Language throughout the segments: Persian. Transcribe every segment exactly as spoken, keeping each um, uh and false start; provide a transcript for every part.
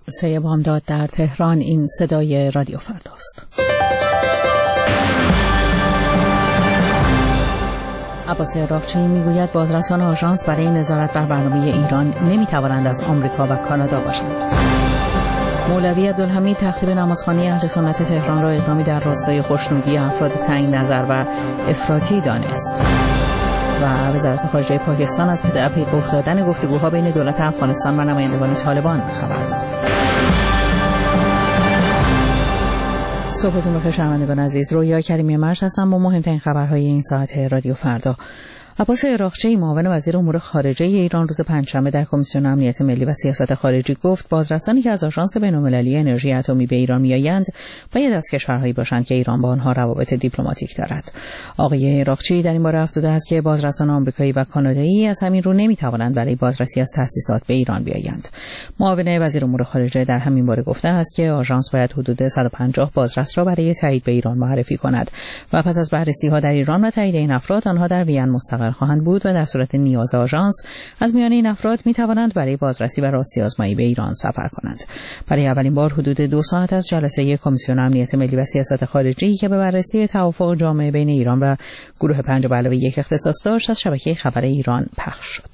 سه بامداد در تهران. این صدای رادیو فرداست. عباس عراقچی میگوید بازرسان آژانس برای نظارت بر برنامه ایران نمیتوانند از آمریکا و کانادا باشند. مولوی عبدالحمید تخریب نمازخانه اهل سنت تهران را اقدامی در راستای خوشنودی افراد تنگ نظر و افراطی دانست. و وزارت خارجه پاکستان از پی افتادن گفتگوها بین دولت افغانستان و نمایندگان طالبان خبر داد. صبحتون بخیر شنوندگان عزیز، رویا کریمی مرش هستم با مهمترین خبرهای این ساعت رادیو فردا. عباس عراقچی معاون وزیر امور خارجه ایران روز پنجشنبه در کمیسیون امنیت ملی و سیاست خارجی گفت بازرسانی که از آژانس بین‌المللی انرژی اتمی به ایران میآیند باید از کشورهایی باشند که ایران با آنها روابط دیپلماتیک دارد. آقای عراقچی در این باره افزوده است که بازرسان آمریکایی و کانادایی از همین رو نمیتوانند برای بازرسی از تأسیسات به ایران بیایند. معاون وزیر امور خارجه در همین باره گفته است که آژانس باید حدود صد و پنجاه بازرس را برای تایید به ایران معرفی کند و پس از بررسی‌ها در ایران و تایید این افراد آنها در وین مستقر خواهند بود و در صورت نیاز آژانس از میان این افراد می توانند برای بازرسی و راستی آزمایی به ایران سفر کنند. برای اولین بار حدود دو ساعت از جلسه کمیسیون امنیت ملی و سیاست خارجی که به بررسی توافق جامع بین ایران و گروه پنج به علاوه یک اختصاص داشت از شبکه خبر ایران پخش شد.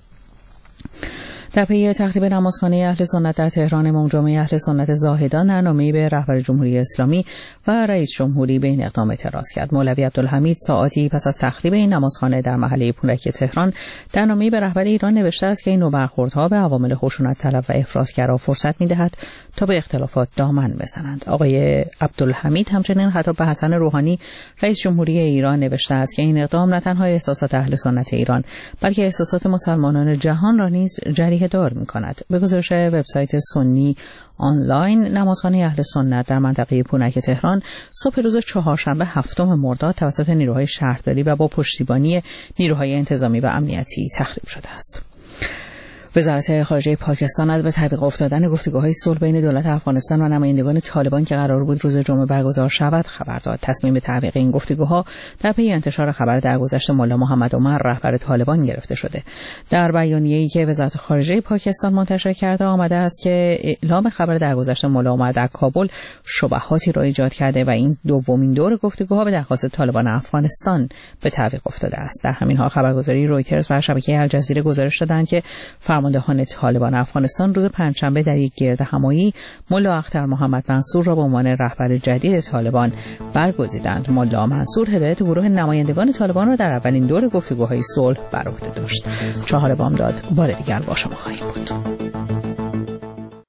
در پی تخریب نمازخانه اهل سنت در تهران، امام جمعه اهل سنت زاهدان در نامه‌ای به رهبر جمهوری اسلامی و رئیس جمهوری به این اقدام اعتراض کرد. مولوی عبدالحمید ساعاتی پس از تخریب این نمازخانه در محله پونک تهران در نامه‌ای به رهبر ایران نوشته است که این نوع برخوردها به عوامل خشونت طلب و افراطگرا فرصت می‌دهد تا به اختلافات دامن بزنند. آقای عبدالحمید همچنین خطاب به حسن روحانی رئیس جمهوری ایران نوشته است که این اقدام نه تنها احساسات اهل سنت ایران بلکه احساسات مسلمانان جهان را نیز جریحه دار می‌کند. به گزارش وبسایت سنی آنلاین، نمازخانه اهل سنت در منطقه پونک تهران صبح روز چهارشنبه هفتم مرداد توسط نیروهای شهرداری و با پشتیبانی نیروهای انتظامی و امنیتی تخریب شده است. وزارت خارجه پاکستان از به تعویق افتادن گفتگوهای صلح بین دولت افغانستان و نمایندگان طالبان که قرار بود روز جمعه برگزار شود خبر داد. تصمیم به تعویق این گفتگوها در پی انتشار خبر درگذشت ملا محمد عمر رهبر طالبان گرفته شده. در بیانیه‌ای که وزارت خارجه پاکستان منتشر کرده آمده است که اعلام خبر درگذشت ملا عمر در کابل شبهاتی را ایجاد کرده و این دومین دور گفتگوها به درخواست طالبان افغانستان به تعویق افتاده است. در همین حال خبرگزاری رویترز و شبکه الجزیره گزارش دادند که فرماندهان طالبان افغانستان روز پنجشنبه در یک گردهمایی ملا اختر محمد منصور را به عنوان رهبر جدید طالبان برگزیدند. ملا منصور هدایت گروه نمایندگان طالبان را در اولین دور گفتگوهای صلح بر عهده داشت. چهار بامداد بار دیگر با شما خواهیم بود.